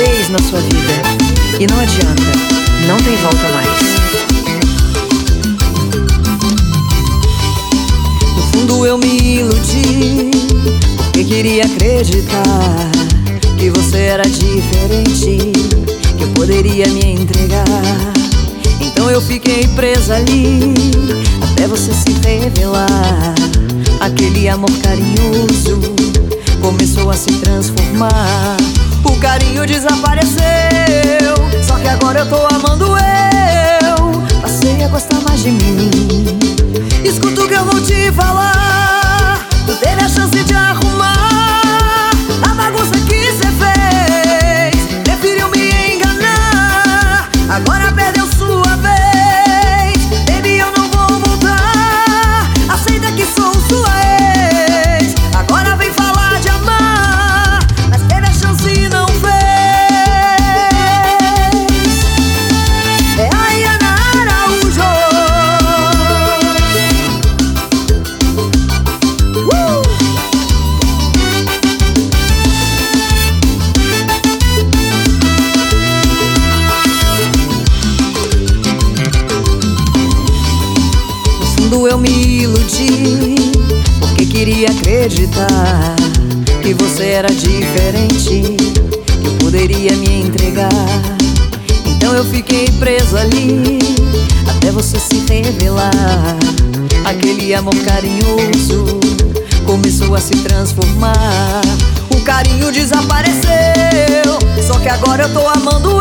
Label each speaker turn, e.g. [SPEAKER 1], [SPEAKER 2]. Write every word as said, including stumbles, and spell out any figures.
[SPEAKER 1] vez na sua vida e não adianta, não tem volta mais. No fundo eu me iludi, porque queria acreditar que você era diferente, que eu poderia me entregar. Então eu fiquei presa ali, até você se revelar. Aquele amor carinhoso começou a se transformar. O carinho desapareceu, só que agora eu tô amando eu. Passei a gostar mais de mim. Escuta o que eu vou te falar. Tu teve a chance de arrumar a bagunça que cê fez. Preferiu me enganar, agora perdeu sua vez. Baby, eu não vou voltar. Aceita que sou sua ex. Agora vem falar de amar, mas teve a chance e não fez. É a Iana Araújo. uh! No fundo eu me iludi, porque queria acreditar que você era diferente, que eu poderia me entregar. Então eu fiquei presa ali, até você se revelar. Aquele amor carinhoso começou a se transformar. O carinho desapareceu, só que agora eu tô amando